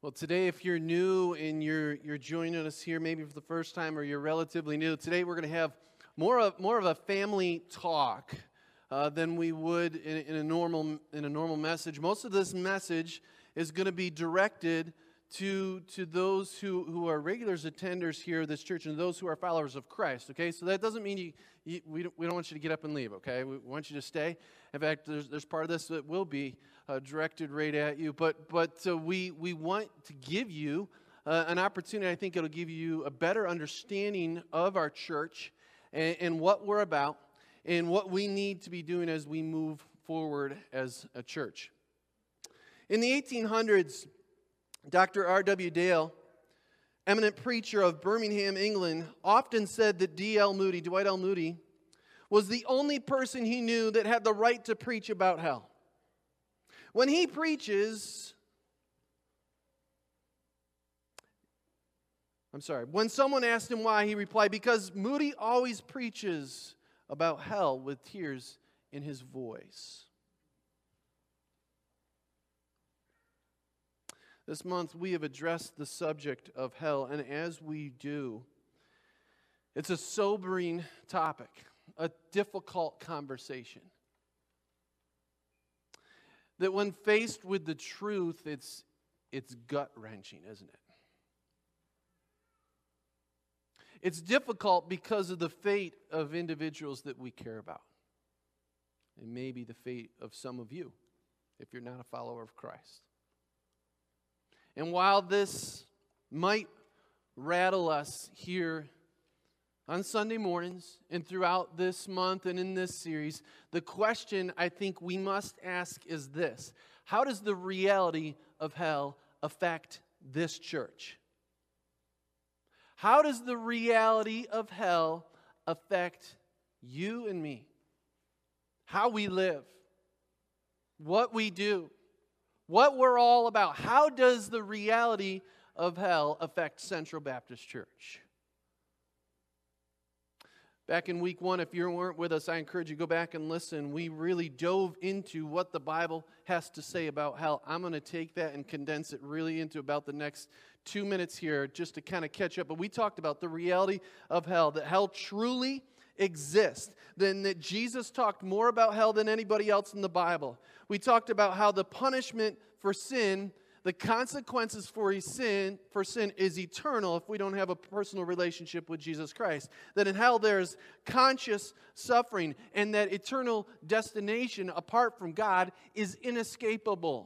Well, today, if you're new and you're joining us here, maybe for the first time, or you're relatively new, today we're going to have more of a family talk than we would in a normal message. Most of this message is going to be directed to those who are regulars attenders here at this church and those who are followers of Christ. Okay, so that doesn't mean we don't want you to get up and leave. Okay, we want you to stay. In fact, there's part of this that will be directed right at you. But we want to give you an opportunity. I think it'll give you a better understanding of our church and what we're about and what we need to be doing as we move forward as a church. In the 1800s, Dr. R.W. Dale, eminent preacher of Birmingham, England, often said that Dwight L. Moody, was the only person he knew that had the right to preach about hell. When he preaches, when someone asked him why, he replied, because Moody always preaches about hell with tears in his voice. This month, we have addressed the subject of hell, and as we do, it's a sobering topic, a difficult conversation. That when faced with the truth, it's gut-wrenching, isn't it? It's difficult because of the fate of individuals that we care about. And maybe the fate of some of you, if you're not a follower of Christ. And while this might rattle us here on Sunday mornings and throughout this month and in this series, the question I think we must ask is this: how does the reality of hell affect this church? How does the reality of hell affect you and me? How we live, what we do, what we're all about. How does the reality of hell affect Central Baptist Church? Back in week 1, if you weren't with us, I encourage you to go back and listen. We really dove into what the Bible has to say about hell. I'm going to take that and condense it really into about the next 2 minutes here just to kind of catch up. But we talked about the reality of hell, that hell truly exists, then that Jesus talked more about hell than anybody else in the Bible. We talked about how the punishment for sin, the consequences for sin is eternal if we don't have a personal relationship with Jesus Christ. That in hell there's conscious suffering, and that eternal destination apart from God is inescapable.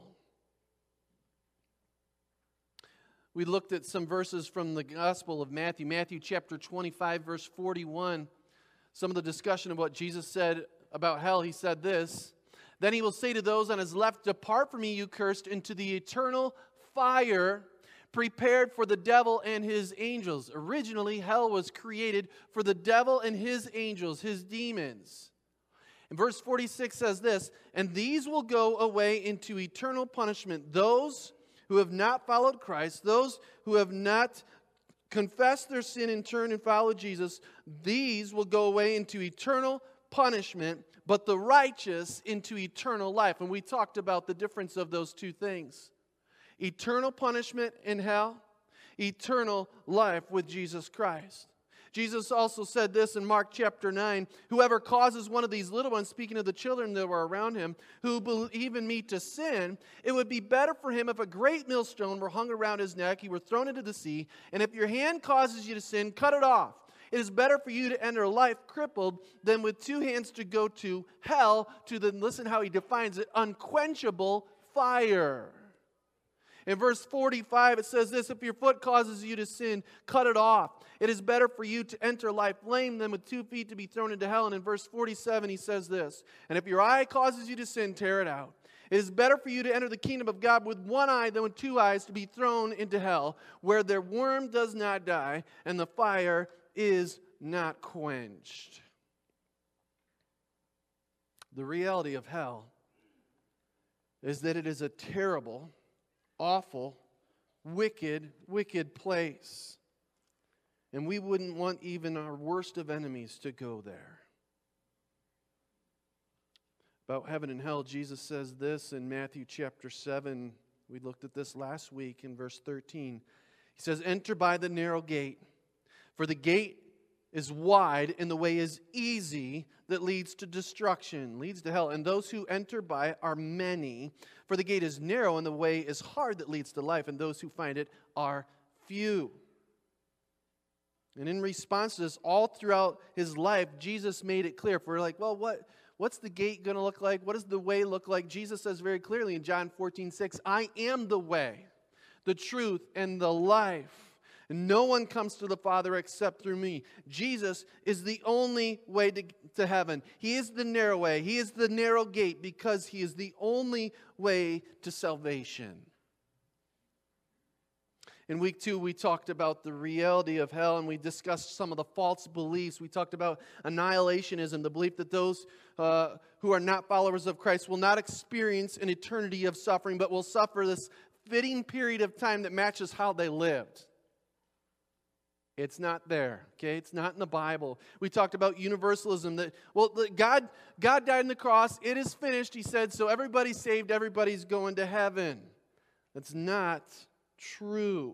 We looked at some verses from the Gospel of Matthew. Matthew chapter 25, verse 41. Some of the discussion of what Jesus said about hell. He said this: then he will say to those on his left, depart from me, you cursed, into the eternal fire prepared for the devil and his angels. Originally, hell was created for the devil and his angels, his demons. And verse 46 says this: and these will go away into eternal punishment. Those who have not followed Christ, those who have not confessed their sin and turned and followed Jesus, these will go away into eternal punishment, but the righteous into eternal life. And we talked about the difference of those two things. Eternal punishment in hell, eternal life with Jesus Christ. Jesus also said this in Mark chapter 9, whoever causes one of these little ones, speaking of the children that were around him, who believe in me to sin, it would be better for him if a great millstone were hung around his neck, he were thrown into the sea, and if your hand causes you to sin, cut it off. It is better for you to enter life crippled than with 2 hands to go to hell, to the, listen how he defines it, unquenchable fire. In verse 45, it says this: if your foot causes you to sin, cut it off. It is better for you to enter life lame than with 2 feet to be thrown into hell. And in verse 47, he says this: and if your eye causes you to sin, tear it out. It is better for you to enter the kingdom of God with 1 eye than with 2 eyes to be thrown into hell, where their worm does not die and the fire is not quenched. The reality of hell is that it is a terrible, awful, wicked place. And we wouldn't want even our worst of enemies to go there. About heaven and hell, Jesus says this in Matthew chapter 7, We looked at this last week in verse 13. He says, enter by the narrow gate, for the gate is wide and the way is easy that leads to destruction, leads to hell. And those who enter by it are many. For the gate is narrow and the way is hard that leads to life, and those who find it are few. And in response to this, all throughout his life, Jesus made it clear. If we're like, well, what's the gate going to look like? What does the way look like? Jesus says very clearly in John 14:6, I am the way, the truth, and the life. And no one comes to the Father except through me. Jesus is the only way to heaven. He is the narrow way. He is the narrow gate because he is the only way to salvation. In week 2, we talked about the reality of hell, and we discussed some of the false beliefs. We talked about annihilationism, the belief that those who are not followers of Christ will not experience an eternity of suffering, but will suffer this fitting period of time that matches how they lived. It's not there, okay? It's not in the Bible. We talked about universalism, that, God died on the cross. It is finished, he said, so everybody's saved, everybody's going to heaven. That's not true.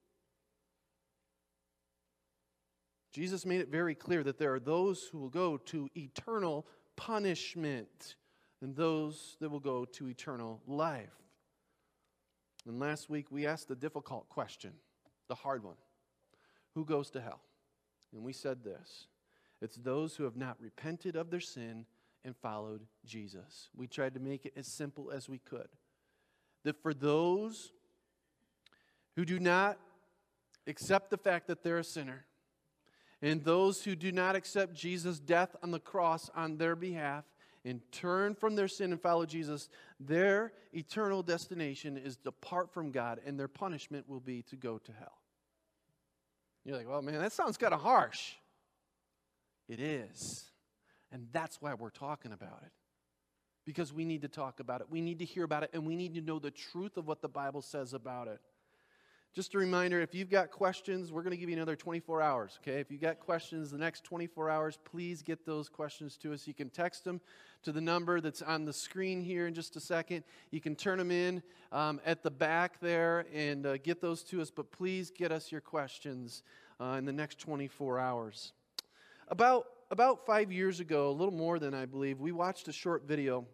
Jesus made it very clear that there are those who will go to eternal punishment and those that will go to eternal life. And last week we asked the difficult question, the hard one. Who goes to hell? And we said this: it's those who have not repented of their sin and followed Jesus. We tried to make it as simple as we could. That for those who do not accept the fact that they're a sinner, and those who do not accept Jesus' death on the cross on their behalf and turn from their sin and follow Jesus, their eternal destination is to depart from God, and their punishment will be to go to hell. You're like, well, man, that sounds kind of harsh. It is. And that's why we're talking about it. Because we need to talk about it. We need to hear about it. And we need to know the truth of what the Bible says about it. Just a reminder, if you've got questions, we're going to give you another 24 hours, okay? If you've got questions the next 24 hours, please get those questions to us. You can text them to the number that's on the screen here in just a second. You can turn them in at the back there and get those to us, but please get us your questions in the next 24 hours. About 5 years ago, a little more than I believe, we watched a short video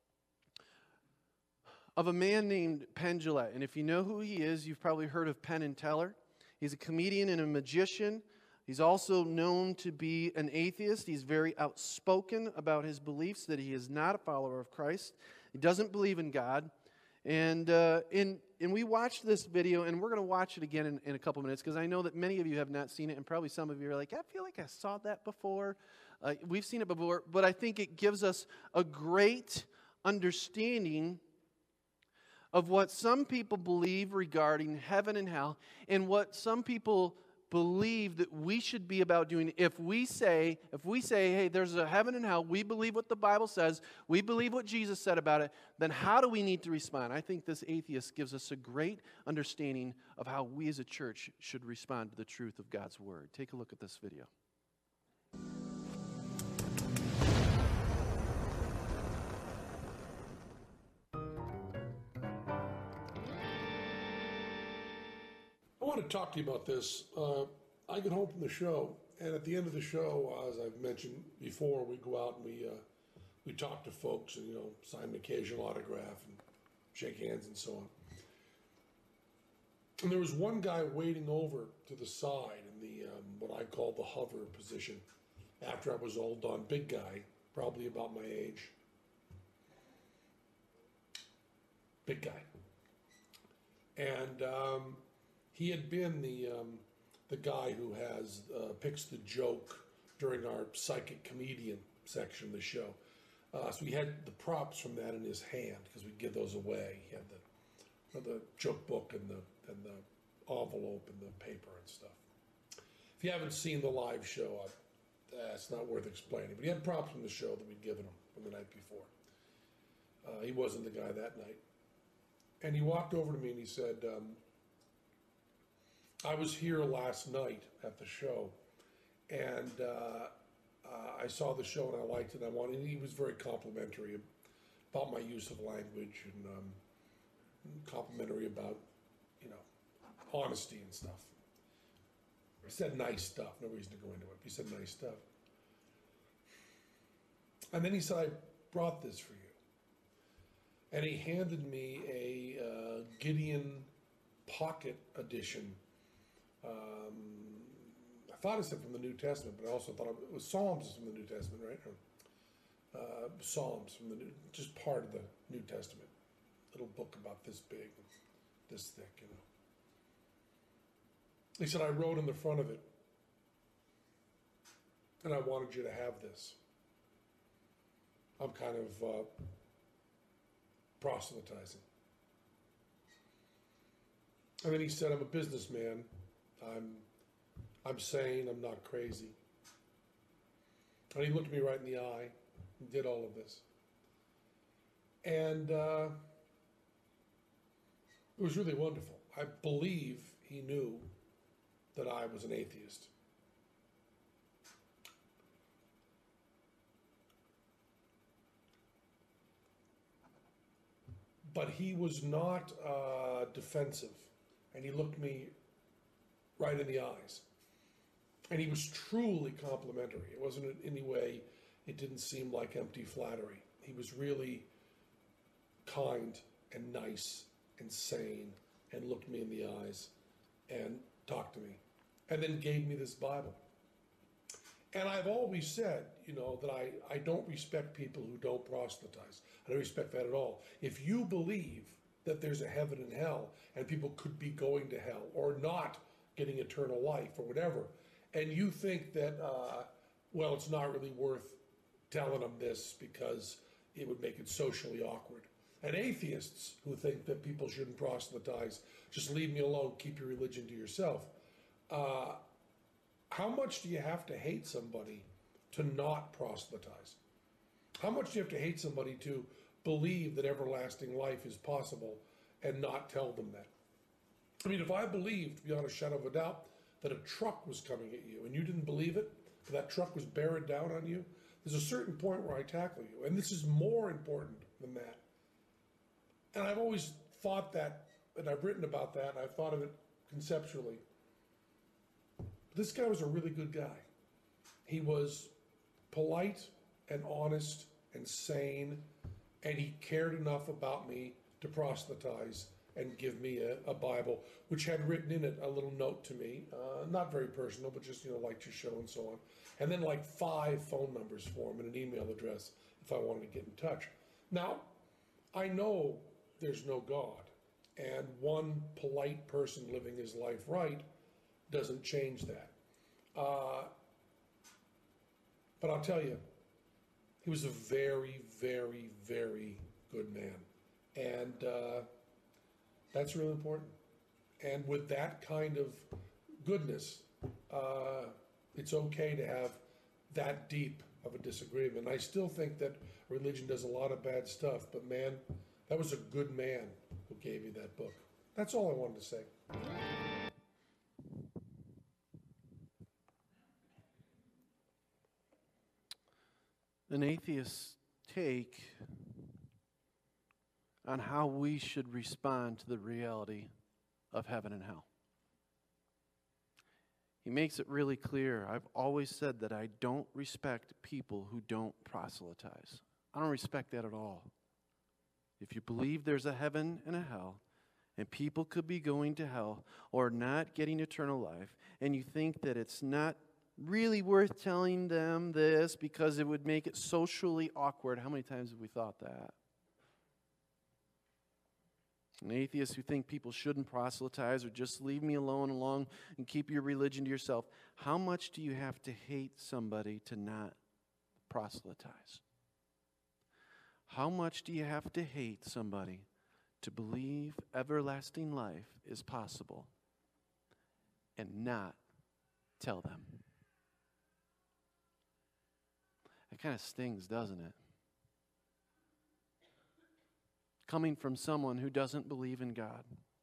of a man named Penn Jillette. And if you know who he is, you've probably heard of Penn and Teller. He's a comedian and a magician. He's also known to be an atheist. He's very outspoken about his beliefs that he is not a follower of Christ. He doesn't believe in God. And we watched this video, and we're going to watch it again in a couple minutes, because I know that many of you have not seen it, and probably some of you are like, I feel like I saw that before. We've seen it before, but I think it gives us a great understanding of what some people believe regarding heaven and hell, and what some people believe that we should be about doing. If we say, hey, there's a heaven and hell, we believe what the Bible says, we believe what Jesus said about it, then how do we need to respond? I think this atheist gives us a great understanding of how we as a church should respond to the truth of God's Word. Take a look at this video. I want to talk to you about this. I get home from the show, and at the end of the show, as I've mentioned before, we go out and we talk to folks and, sign an occasional autograph and shake hands and so on. And there was one guy waiting over to the side in the what I call the hover position after I was all done. Big guy, probably about my age. Big guy. And he had been the guy who picks the joke during our psychic comedian section of the show. So he had the props from that in his hand, because we'd give those away. He had the joke book and the envelope and the paper and stuff. If you haven't seen the live show, it's not worth explaining. But he had props from the show that we'd given him from the night before. He wasn't the guy that night. And he walked over to me and he said, I was here last night at the show, and I saw the show and I liked it. And he was very complimentary about my use of language and complimentary about, honesty and stuff. He said nice stuff. No reason to go into it. He said nice stuff. And then he said, I brought this for you. And he handed me a Gideon Pocket Edition. I thought it said from the New Testament, but I also thought it was Psalms from the New Testament, right? Psalms from the New, just part of the New Testament. Little book about this big, this thick, He said, I wrote in the front of it, and I wanted you to have this. I'm kind of proselytizing. And then he said, I'm a businessman. I'm sane. I'm not crazy. And he looked me right in the eye and did all of this. And it was really wonderful. I believe he knew that I was an atheist. But he was not defensive, and he looked me right in the eyes. And he was truly complimentary. It wasn't in any way, it didn't seem like empty flattery. He was really kind and nice and sane and looked me in the eyes and talked to me and then gave me this Bible. And I've always said, that I don't respect people who don't proselytize. I don't respect that at all. If you believe that there's a heaven and hell and people could be going to hell or not getting eternal life or whatever, and you think that, it's not really worth telling them this because it would make it socially awkward. And atheists who think that people shouldn't proselytize, just leave me alone, keep your religion to yourself. How much do you have to hate somebody to not proselytize? How much do you have to hate somebody to believe that everlasting life is possible and not tell them that? I mean, if I believed beyond a shadow of a doubt that a truck was coming at you and you didn't believe it, that truck was bearing down on you, there's a certain point where I tackle you. And this is more important than that. And I've always thought that, and I've written about that, and I've thought of it conceptually. This guy was a really good guy. He was polite and honest and sane, and he cared enough about me to proselytize and give me a Bible, which had written in it a little note to me, not very personal, but just, like your show and so on. And then like 5 phone numbers for him and an email address if I wanted to get in touch. Now, I know there's no God, and one polite person living his life right doesn't change that. But I'll tell you, he was a very, very, very good man. And that's really important. And with that kind of goodness, it's okay to have that deep of a disagreement. I still think that religion does a lot of bad stuff, but man, that was a good man who gave you that book. That's all I wanted to say. An atheist's take on how we should respond to the reality of heaven and hell. He makes it really clear. I've always said that I don't respect people who don't proselytize. I don't respect that at all. If you believe there's a heaven and a hell, and people could be going to hell or not getting eternal life, and you think that it's not really worth telling them this because it would make it socially awkward. How many times have we thought that? An atheist who think people shouldn't proselytize or just leave me alone and keep your religion to yourself. How much do you have to hate somebody to not proselytize? How much do you have to hate somebody to believe everlasting life is possible and not tell them? It kind of stings, doesn't it? Coming from someone who doesn't believe in God.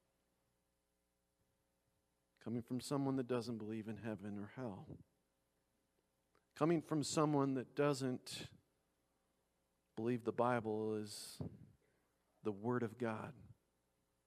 Coming from someone that doesn't believe in heaven or hell. Coming from someone that doesn't believe the Bible is the Word of God.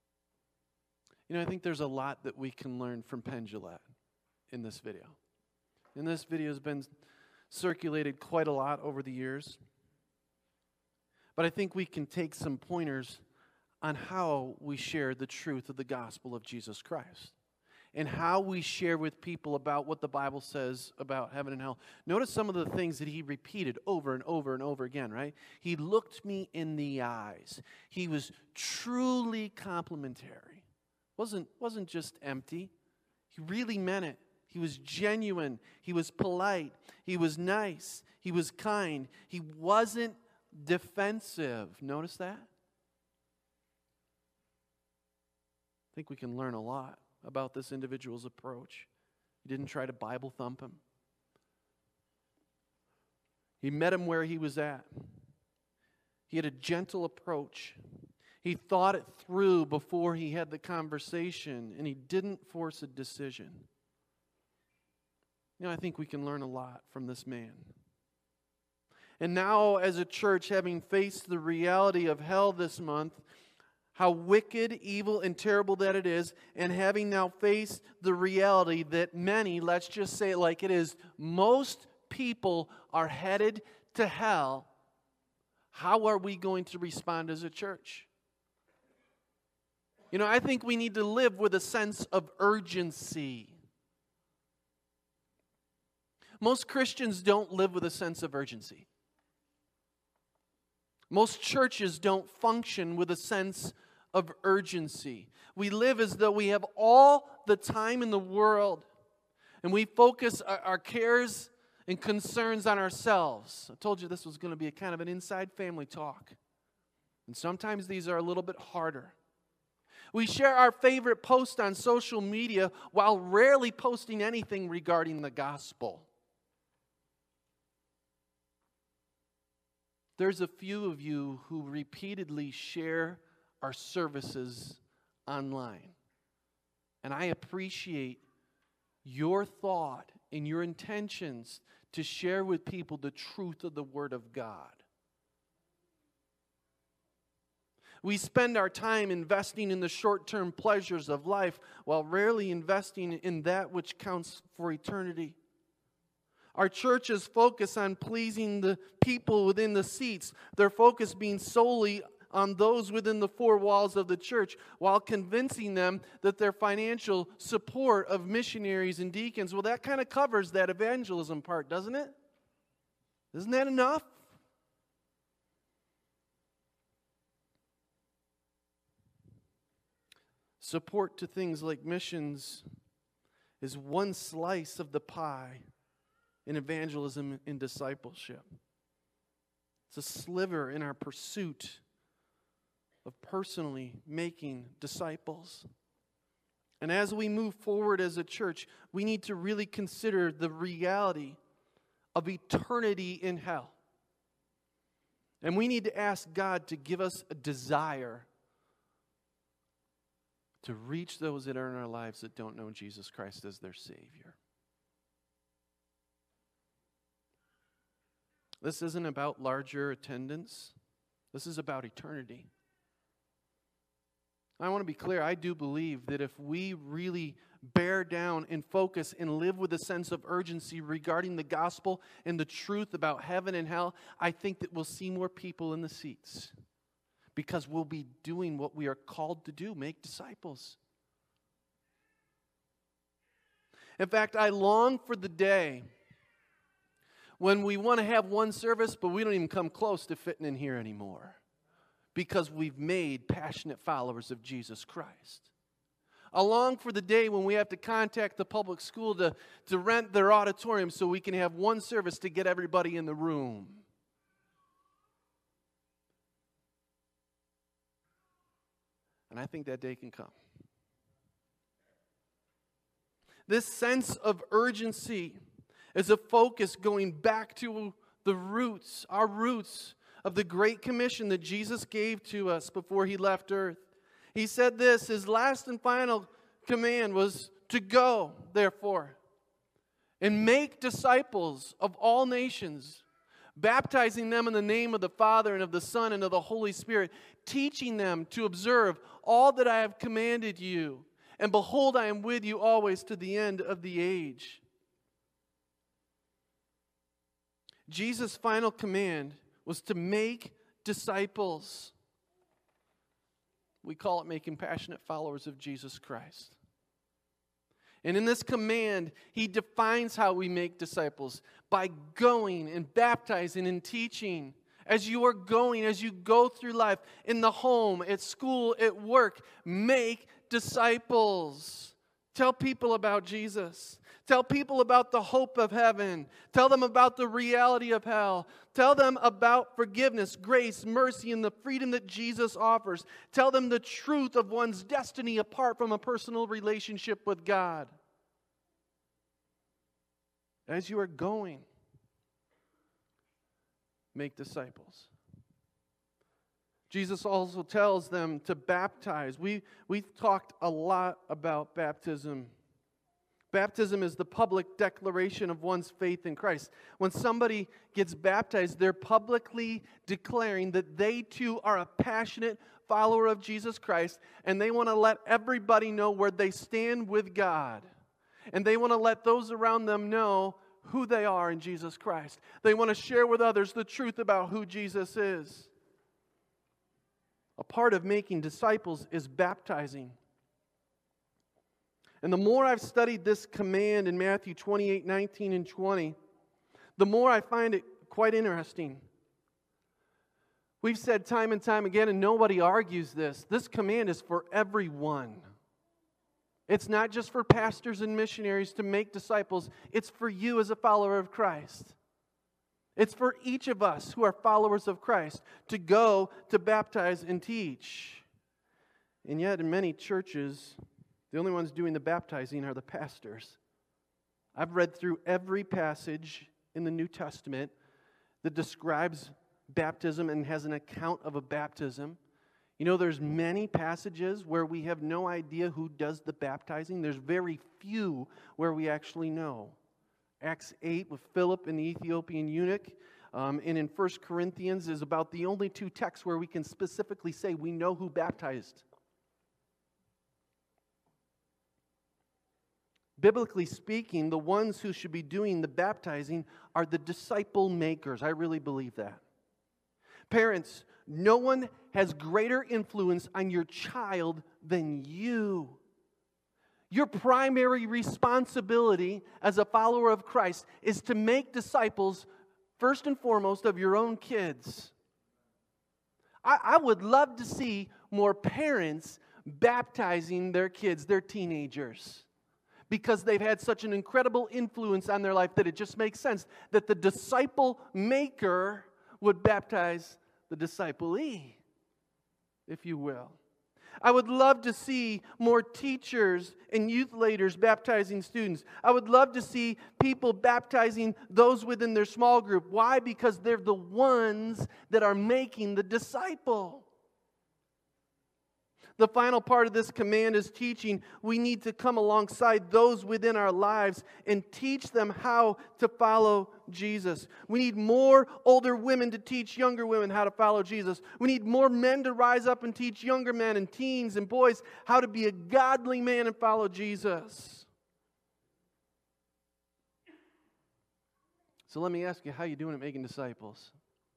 I think there's a lot that we can learn from Penn Jillette in this video. And this video has been circulated quite a lot over the years. But I think we can take some pointers on how we share the truth of the gospel of Jesus Christ and how we share with people about what the Bible says about heaven and hell. Notice some of the things that he repeated over and over and over again, right? He looked me in the eyes. He was truly complimentary. Wasn't just empty. He really meant it. He was genuine. He was polite. He was nice. He was kind. He wasn't defensive. Notice that? I think we can learn a lot about this individual's approach. He didn't try to Bible thump him. He met him where he was at. He had a gentle approach. He thought it through before he had the conversation, and he didn't force a decision. I think we can learn a lot from this man. And now, as a church, having faced the reality of hell this month, how wicked, evil, and terrible that it is, and having now faced the reality that many, let's just say it like it is, most people are headed to hell, how are we going to respond as a church? I think we need to live with a sense of urgency. Most Christians don't live with a sense of urgency. Most churches don't function with a sense of urgency. We live as though we have all the time in the world, and we focus our cares and concerns on ourselves. I told you this was going to be a kind of an inside family talk, and sometimes these are a little bit harder. We share our favorite post on social media while rarely posting anything regarding the gospel. There's a few of you who repeatedly share our services online. And I appreciate your thought and your intentions to share with people the truth of the Word of God. We spend our time investing in the short-term pleasures of life while rarely investing in that which counts for eternity. Our churches focus on pleasing the people within the seats, their focus being solely on those within the four walls of the church, while convincing them that their financial support of missionaries and deacons, well, that kind of covers that evangelism part, doesn't it? Isn't that enough? Support to things like missions is one slice of the pie in evangelism and discipleship. It's a sliver in our pursuit of personally making disciples. And as we move forward as a church, we need to really consider the reality of eternity in hell. And we need to ask God to give us a desire to reach those that are in our lives that don't know Jesus Christ as their Savior. This isn't about larger attendance. This is about eternity. I want to be clear. I do believe that if we really bear down and focus and live with a sense of urgency regarding the gospel and the truth about heaven and hell, I think that we'll see more people in the seats because we'll be doing what we are called to do, make disciples. In fact, I long for the day when we want to have one service, but we don't even come close to fitting in here anymore because we've made passionate followers of Jesus Christ. I long for the day when we have to contact the public school to rent their auditorium so we can have one service to get everybody in the room. And I think that day can come. This sense of urgency is a focus going back to the roots, our roots of the Great Commission that Jesus gave to us before He left earth. He said this, His last and final command was to go, therefore, and make disciples of all nations, baptizing them in the name of the Father and of the Son and of the Holy Spirit, teaching them to observe all that I have commanded you. And behold, I am with you always to the end of the age. Jesus' final command was to make disciples. We call it making passionate followers of Jesus Christ. And in this command, He defines how we make disciples by going and baptizing and teaching. As you are going, as you go through life, in the home, at school, at work, make disciples. Tell people about Jesus. Tell people about the hope of heaven. Tell them about the reality of hell. Tell them about forgiveness, grace, mercy, and the freedom that Jesus offers. Tell them the truth of one's destiny apart from a personal relationship with God. As you are going, make disciples. Jesus also tells them to baptize. We've talked a lot about baptism. Baptism is the public declaration of one's faith in Christ. When somebody gets baptized, they're publicly declaring that they too are a passionate follower of Jesus Christ, and they want to let everybody know where they stand with God. And they want to let those around them know who they are in Jesus Christ. They want to share with others the truth about who Jesus is. A part of making disciples is baptizing. And the more I've studied this command in Matthew 28, 19, and 20, the more I find it quite interesting. We've said time and time again, and nobody argues this command is for everyone. It's not just for pastors and missionaries to make disciples. It's for you as a follower of Christ. It's for each of us who are followers of Christ to go to baptize and teach. And yet in many churches, the only ones doing the baptizing are the pastors. I've read through every passage in the New Testament that describes baptism and has an account of a baptism. You know, there's many passages where we have no idea who does the baptizing. There's very few where we actually know. Acts 8 with Philip and the Ethiopian eunuch, and in 1 Corinthians is about the only two texts where we can specifically say we know who baptized. Biblically speaking, the ones who should be doing the baptizing are the disciple makers. I really believe that. Parents, no one has greater influence on your child than you. Your primary responsibility as a follower of Christ is to make disciples, first and foremost, of your own kids. I would love to see more parents baptizing their kids, their teenagers, because they've had such an incredible influence on their life that it just makes sense that the disciple maker would baptize the disciplee, if you will. I would love to see more teachers and youth leaders baptizing students. I would love to see people baptizing those within their small group. Why? Because they're the ones that are making the disciple. The final part of this command is teaching. We need to come alongside those within our lives and teach them how to follow Jesus. We need more older women to teach younger women how to follow Jesus. We need more men to rise up and teach younger men and teens and boys how to be a godly man and follow Jesus. So let me ask you, how are you doing at making disciples?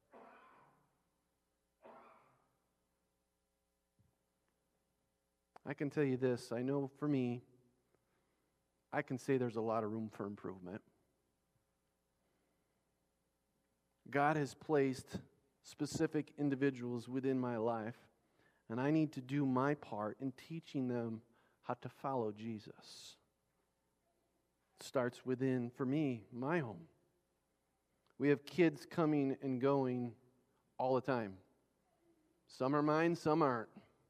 I can tell you this, I know for me, I can say there's a lot of room for improvement. God has placed specific individuals within my life, and I need to do my part in teaching them how to follow Jesus. It starts within, for me, my home. We have kids coming and going all the time. Some are mine, some aren't.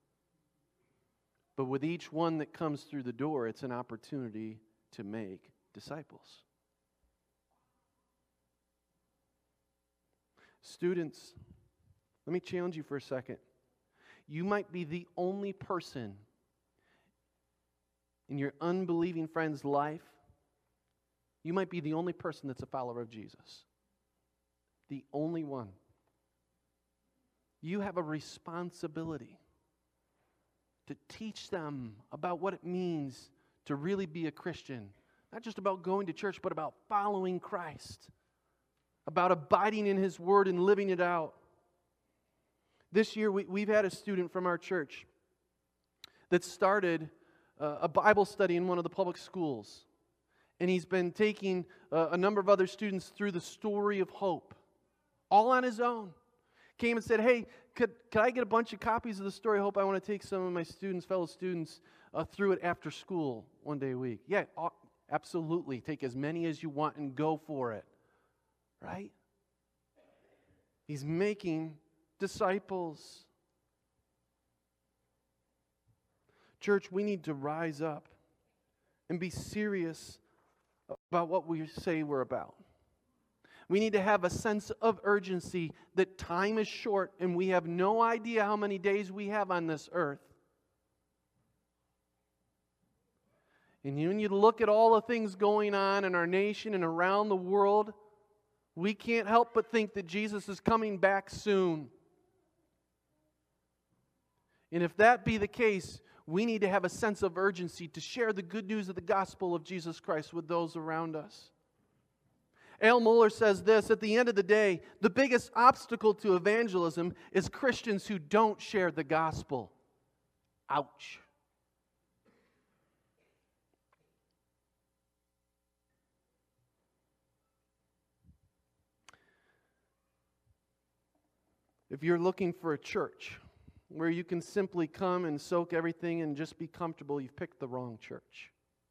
But with each one that comes through the door, it's an opportunity to make disciples. Students, let me challenge you for a second. You might be the only person in your unbelieving friend's life, you might be the only person that's a follower of Jesus. The only one. You have a responsibility to teach them about what it means to really be a Christian. Not just about going to church, but about following Christ, about abiding in His Word and living it out. This year, we've had a student from our church that started a Bible study in one of the public schools. And he's been taking a number of other students through the story of hope, all on his own. Came and said, hey, could I get a bunch of copies of the story of hope? I want to take some of my students, fellow students, through it after school one day a week. Yeah, absolutely. Take as many as you want and go for it. Right? He's making disciples. Church, we need to rise up and be serious about what we say we're about. We need to have a sense of urgency that time is short and we have no idea how many days we have on this earth. And when you look at all the things going on in our nation and around the world, we can't help but think that Jesus is coming back soon. And if that be the case, we need to have a sense of urgency to share the good news of the gospel of Jesus Christ with those around us. Al Mohler says this, at the end of the day, the biggest obstacle to evangelism is Christians who don't share the gospel. Ouch. If you're looking for a church where you can simply come and soak everything and just be comfortable, you've picked the wrong church.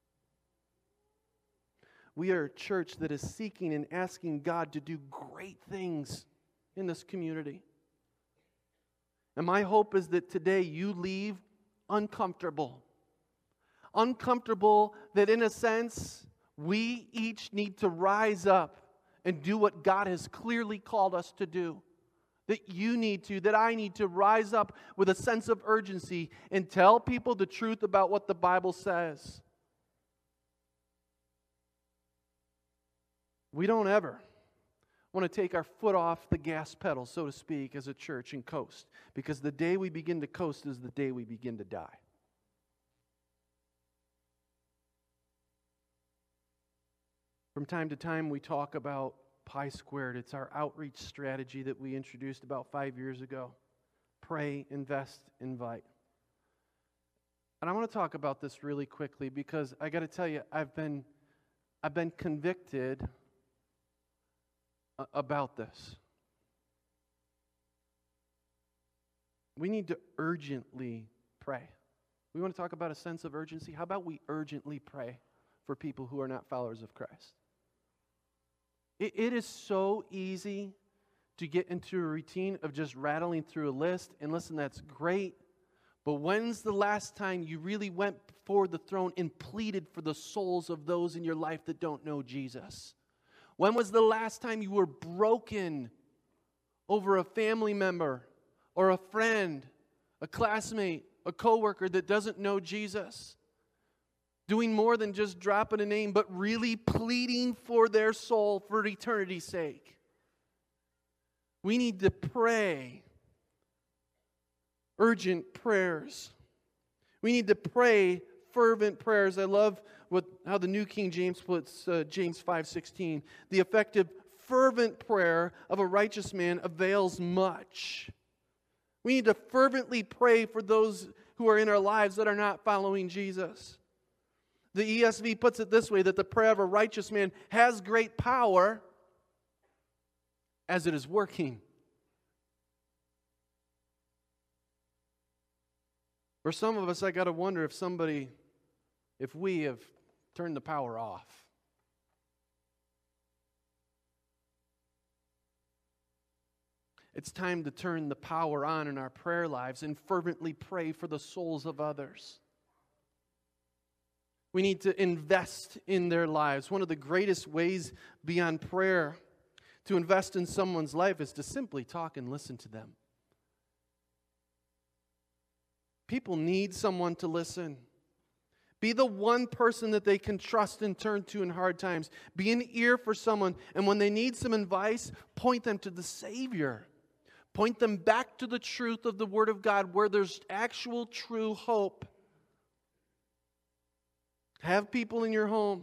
We are a church that is seeking and asking God to do great things in this community. And my hope is that today you leave uncomfortable. Uncomfortable that in a sense, we each need to rise up and do what God has clearly called us to do. That you need to, that I need to rise up with a sense of urgency and tell people the truth about what the Bible says. We don't ever want to take our foot off the gas pedal, so to speak, as a church and coast. Because the day we begin to coast is the day we begin to die. From time to time we talk about Pi Squared. It's our outreach strategy that we introduced about 5 years ago. Pray, invest, invite. And I want to talk about this really quickly because I got to tell you, I've been convicted about this. We need to urgently pray. We want to talk about a sense of urgency. How about we urgently pray for people who are not followers of Christ? It is so easy to get into a routine of just rattling through a list. And listen, that's great. But when's the last time you really went before the throne and pleaded for the souls of those in your life that don't know Jesus? When was the last time you were broken over a family member or a friend, a classmate, a coworker that doesn't know Jesus? Doing more than just dropping a name, but really pleading for their soul for eternity's sake. We need to pray urgent prayers. We need to pray fervent prayers. I love how the New King James puts James 5:16. The effective fervent prayer of a righteous man avails much. We need to fervently pray for those who are in our lives that are not following Jesus. The ESV puts it this way, that the prayer of a righteous man has great power as it is working. For some of us, I got to wonder if we have turned the power off. It's time to turn the power on in our prayer lives and fervently pray for the souls of others. We need to invest in their lives. One of the greatest ways beyond prayer to invest in someone's life is to simply talk and listen to them. People need someone to listen. Be the one person that they can trust and turn to in hard times. Be an ear for someone, and when they need some advice, point them to the Savior. Point them back to the truth of the Word of God where there's actual true hope. Have people in your home.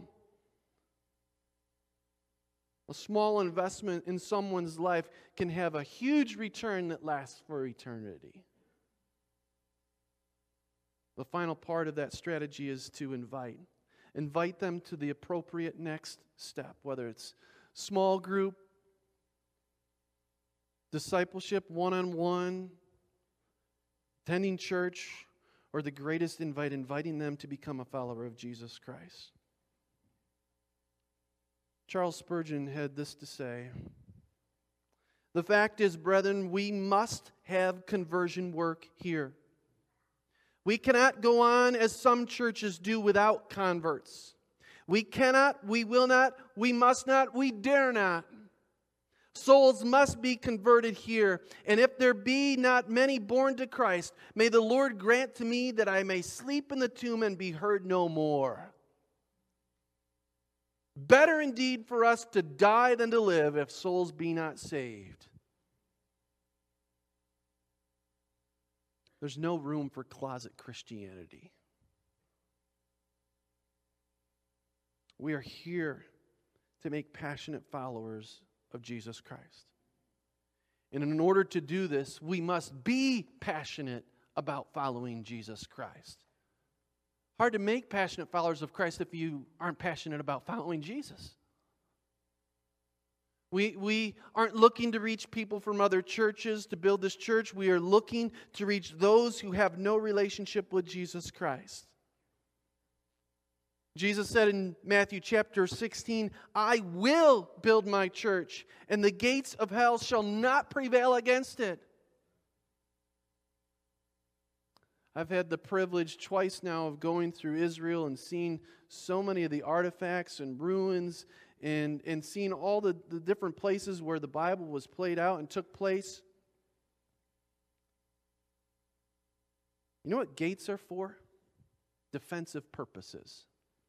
A small investment in someone's life can have a huge return that lasts for eternity. The final part of that strategy is to invite. Invite them to the appropriate next step, whether it's small group, discipleship, one-on-one, attending church, or the greatest invite, inviting them to become a follower of Jesus Christ. Charles Spurgeon had this to say: "The fact is, brethren, we must have conversion work here. We cannot go on as some churches do without converts. We cannot, we will not, we must not, we dare not. Souls must be converted here, and if there be not many born to Christ, may the Lord grant to me that I may sleep in the tomb and be heard no more. Better indeed for us to die than to live if souls be not saved." There's no room for closet Christianity. We are here to make passionate followers of Jesus Christ. And in order to do this, we must be passionate about following Jesus Christ. Hard to make passionate followers of Christ if you aren't passionate about following Jesus. We aren't looking to reach people from other churches to build this church. We are looking to reach those who have no relationship with Jesus Christ. Jesus said in Matthew chapter 16, "I will build my church, and the gates of hell shall not prevail against it." I've had the privilege twice now of going through Israel and seeing so many of the artifacts and ruins and seeing all the different places where the Bible was played out and took place. You know what gates are for? Defensive purposes.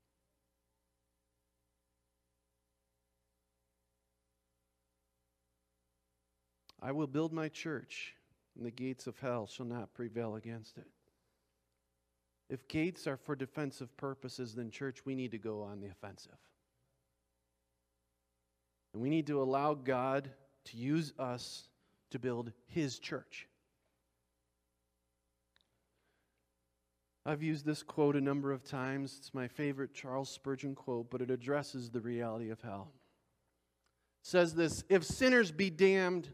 "I will build my church, and the gates of hell shall not prevail against it." If gates are for defensive purposes, then church, we need to go on the offensive. And we need to allow God to use us to build His church. I've used this quote a number of times. It's my favorite Charles Spurgeon quote, but it addresses the reality of hell. It says this: "If sinners be damned,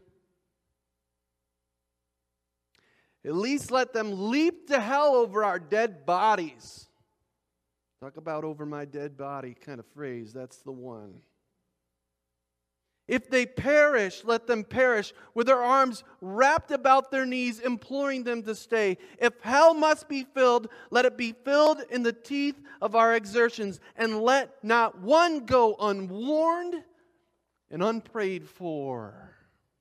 at least let them leap to hell over our dead bodies." Talk about over my dead body kind of phrase. That's the one. "If they perish, let them perish with their arms wrapped about their knees, imploring them to stay. If hell must be filled, let it be filled in the teeth of our exertions, and let not one go unwarned and unprayed for."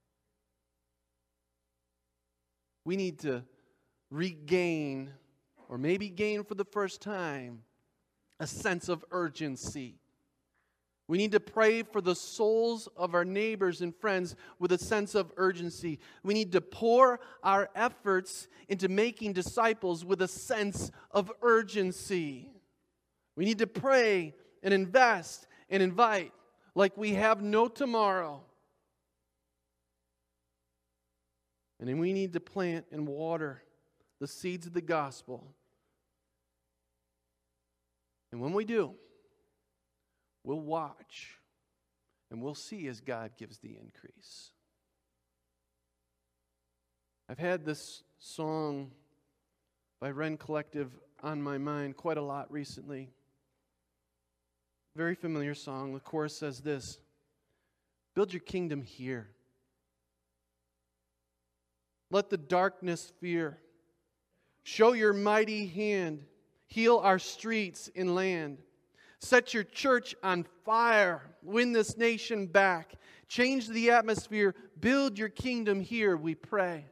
We need to regain, or maybe gain for the first time, a sense of urgency. We need to pray for the souls of our neighbors and friends with a sense of urgency. We need to pour our efforts into making disciples with a sense of urgency. We need to pray and invest and invite like we have no tomorrow. And then we need to plant and water the seeds of the gospel. And when we do, we'll watch and we'll see as God gives the increase. I've had this song by Wren Collective on my mind quite a lot recently. Very familiar song. The chorus says this: "Build your kingdom here. Let the darkness fear. Show your mighty hand. Heal our streets and land. Set your church on fire. Win this nation back. Change the atmosphere. Build your kingdom here, we pray."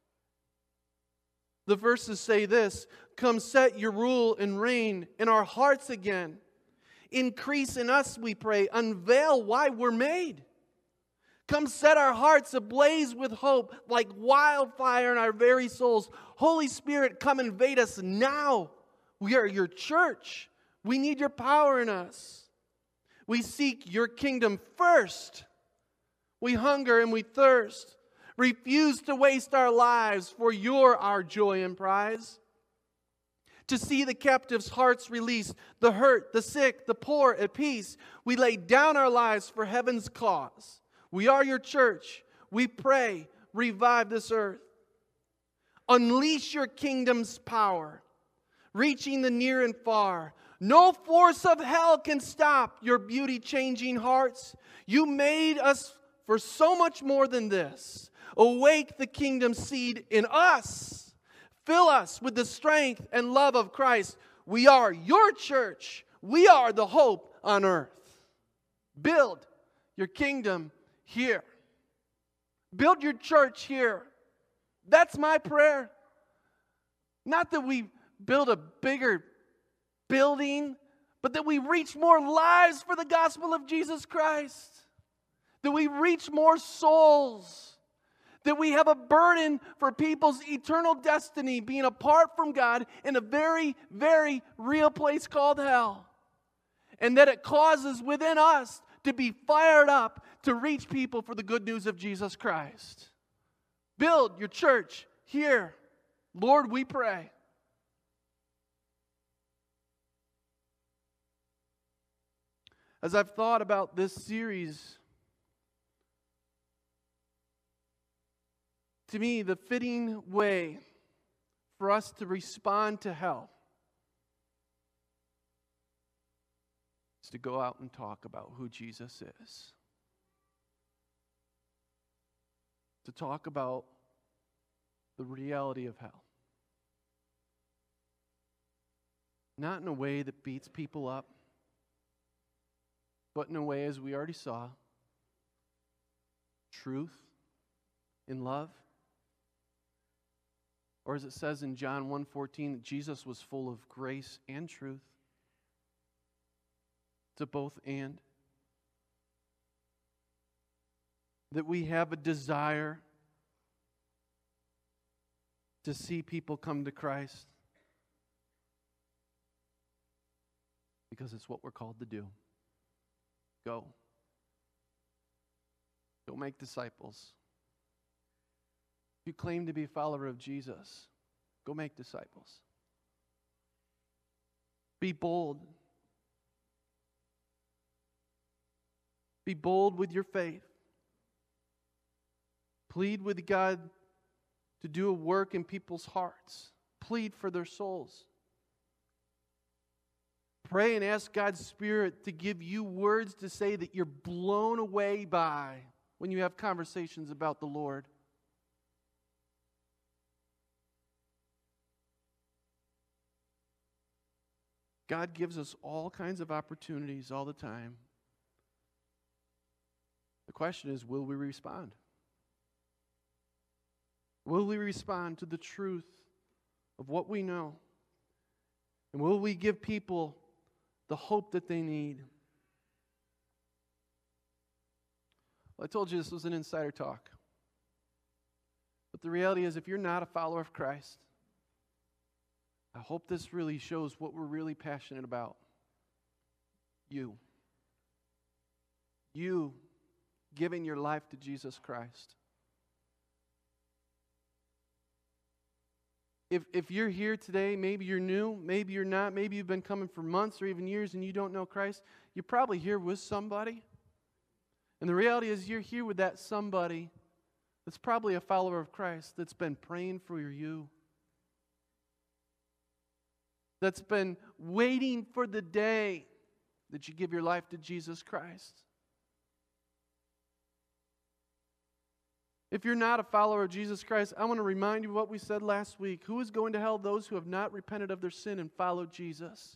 The verses say this: "Come set your rule and reign in our hearts again. Increase in us, we pray. Unveil why we're made. Come set our hearts ablaze with hope like wildfire in our very souls. Holy Spirit, come invade us now. We are your church. We need your power in us. We seek your kingdom first. We hunger and we thirst. Refuse to waste our lives, for you're our joy and prize. To see the captives' hearts released, the hurt, the sick, the poor at peace. We lay down our lives for heaven's cause. We are your church. We pray, revive this earth. Unleash your kingdom's power, reaching the near and far. No force of hell can stop your beauty-changing hearts. You made us for so much more than this. Awake the kingdom seed in us. Fill us with the strength and love of Christ. We are your church. We are the hope on earth. Build your kingdom here. Build your church here. That's my prayer. Not that we build a bigger building, but that we reach more lives for the gospel of Jesus Christ. That we reach more souls. That we have a burden for people's eternal destiny being apart from God in a very, very real place called hell. And that it causes within us to be fired up to reach people for the good news of Jesus Christ. Build your church here. Lord, we pray. As I've thought about this series, to me, the fitting way for us to respond to hell is to go out and talk about who Jesus is. To talk about the reality of hell. Not in a way that beats people up, but in a way, as we already saw, truth in love. Or as it says in John 1:14, that Jesus was full of grace and truth. To both and. That we have a desire to see people come to Christ. Because it's what we're called to do. Go. Go make disciples. If you claim to be a follower of Jesus, go make disciples. Be bold. Be bold with your faith. Plead with God to do a work in people's hearts. Plead for their souls. Pray and ask God's Spirit to give you words to say that you're blown away by when you have conversations about the Lord. God gives us all kinds of opportunities all the time. The question is, will we respond? Will we respond to the truth of what we know? And will we give people the hope that they need? Well, I told you this was an insider talk. But the reality is, if you're not a follower of Christ, I hope this really shows what we're really passionate about. You. You giving your life to Jesus Christ. If you're here today, maybe you're new, maybe you're not, maybe you've been coming for months or even years and you don't know Christ, you're probably here with somebody. And the reality is you're here with that somebody that's probably a follower of Christ that's been praying for you. That's been waiting for the day that you give your life to Jesus Christ. If you're not a follower of Jesus Christ, I want to remind you of what we said last week. Who is going to hell? Those who have not repented of their sin and followed Jesus.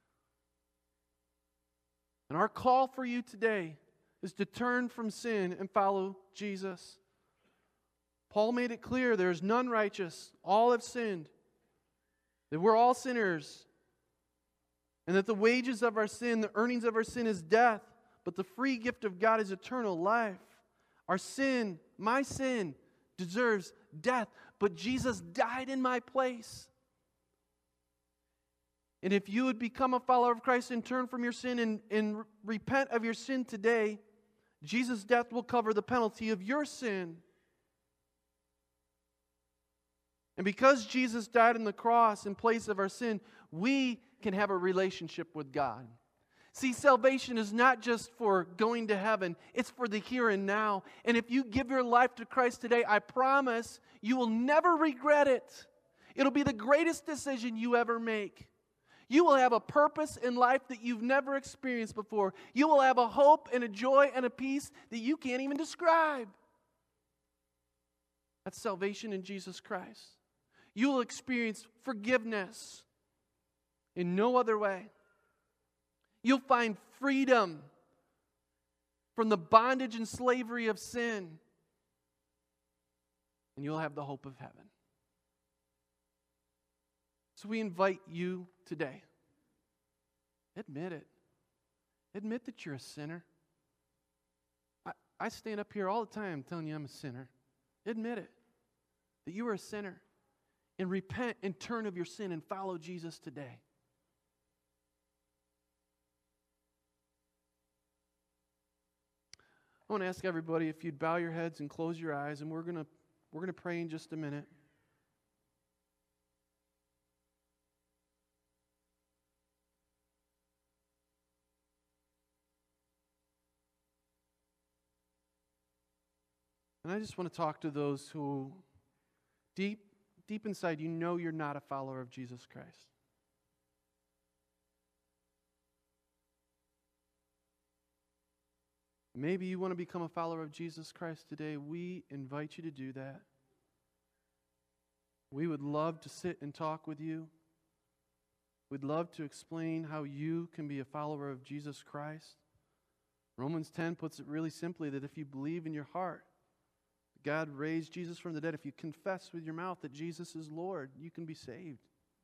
And our call for you today is to turn from sin and follow Jesus. Paul made it clear there is none righteous. All have sinned. That we're all sinners. And that the wages of our sin, the earnings of our sin is death. But the free gift of God is eternal life. Our sin, my sin, deserves death, but Jesus died in my place. And if you would become a follower of Christ and turn from your sin and repent of your sin today, Jesus' death will cover the penalty of your sin. And because Jesus died on the cross in place of our sin, we can have a relationship with God. See, salvation is not just for going to heaven, it's for the here and now. And if you give your life to Christ today, I promise you will never regret it. It'll be the greatest decision you ever make. You will have a purpose in life that you've never experienced before. You will have a hope and a joy and a peace that you can't even describe. That's salvation in Jesus Christ. You will experience forgiveness in no other way. You'll find freedom from the bondage and slavery of sin. And you'll have the hope of heaven. So we invite you today. Admit it. Admit that you're a sinner. I stand up here all the time telling you I'm a sinner. Admit it. That you are a sinner. And repent and turn of your sin and follow Jesus today. I want to ask everybody if you'd bow your heads and close your eyes, and we're going to pray in just a minute. And I just want to talk to those who deep inside you know you're not a follower of Jesus Christ. Maybe you want to become a follower of Jesus Christ today. We invite you to do that. We would love to sit and talk with you. We'd love to explain how you can be a follower of Jesus Christ. Romans 10 puts it really simply that if you believe in your heart God raised Jesus from the dead, if you confess with your mouth that Jesus is Lord, you can be saved.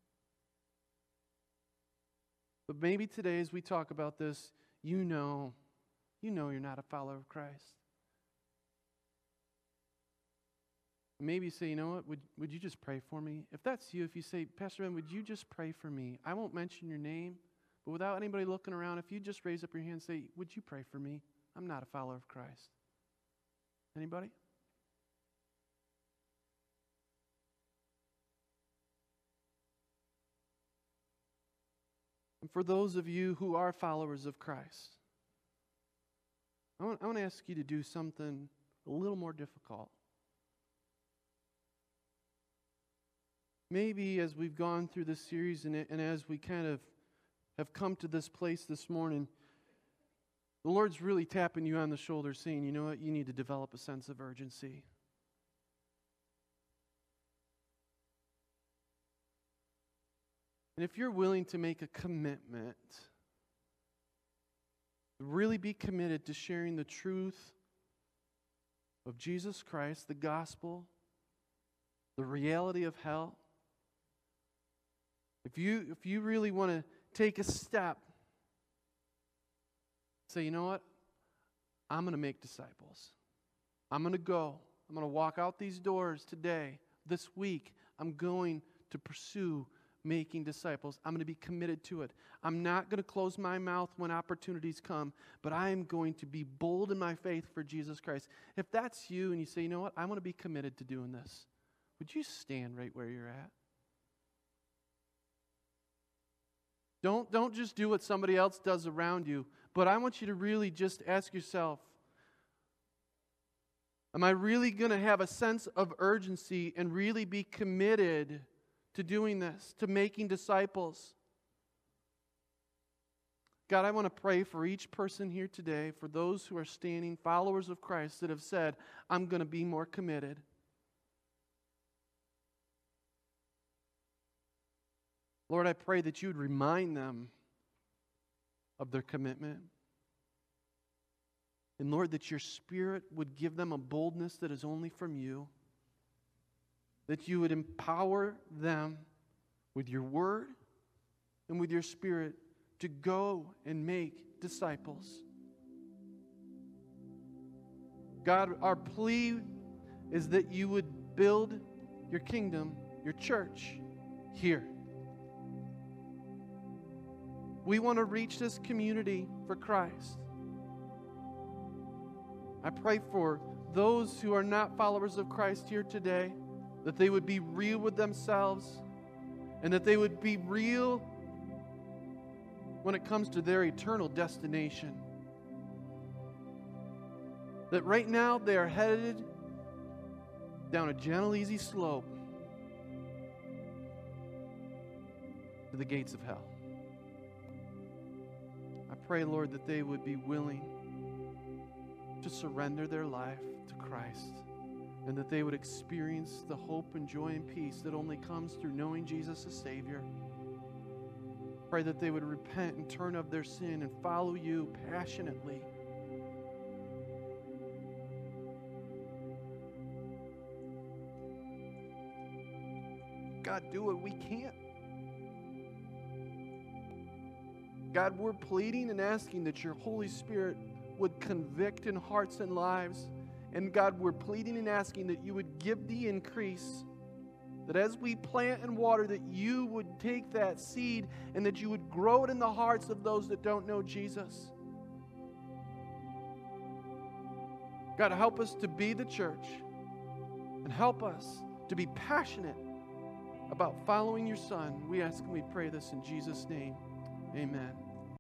But maybe today as we talk about this, you know you're not a follower of Christ. Maybe you say, you know what, would you just pray for me? If that's you, if you say, Pastor Ben, would you just pray for me? I won't mention your name, but without anybody looking around, if you just raise up your hand and say, would you pray for me? I'm not a follower of Christ. Anybody? And for those of you who are followers of Christ, I want to ask you to do something a little more difficult. Maybe as we've gone through this series and as we kind of have come to this place this morning, the Lord's really tapping you on the shoulder saying, you know what, you need to develop a sense of urgency. And if you're willing to make a commitment, really be committed to sharing the truth of Jesus Christ, the gospel, the reality of hell, if you really want to take a step, say, you know what? I'm going to make disciples. I'm going to go. I'm going to walk out these doors today, this week. I'm going to pursue making disciples. I'm going to be committed to it. I'm not going to close my mouth when opportunities come, but I am going to be bold in my faith for Jesus Christ. If that's you and you say, you know what? I want to be committed to doing this. Would you stand right where you're at? Don't just do what somebody else does around you, but I want you to really just ask yourself, am I really going to have a sense of urgency and really be committed to doing this, to making disciples? God, I want to pray for each person here today, for those who are standing, followers of Christ, that have said, I'm going to be more committed. Lord, I pray that you would remind them of their commitment. And Lord, that your Spirit would give them a boldness that is only from you. That you would empower them with your word and with your Spirit to go and make disciples. God, our plea is that you would build your kingdom, your church, here. We want to reach this community for Christ. I pray for those who are not followers of Christ here today, that they would be real with themselves and that they would be real when it comes to their eternal destination. That right now they are headed down a gentle, easy slope to the gates of hell. I pray, Lord, that they would be willing to surrender their life to Christ and that they would experience the hope and joy and peace that only comes through knowing Jesus as Savior. Pray that they would repent and turn of their sin and follow you passionately. God, do what we can't. God, we're pleading and asking that your Holy Spirit would convict in hearts and lives. And God, we're pleading and asking that you would give the increase. That as we plant and water, that you would take that seed and that you would grow it in the hearts of those that don't know Jesus. God, help us to be the church and help us to be passionate about following your Son. We ask and we pray this in Jesus' name. Amen.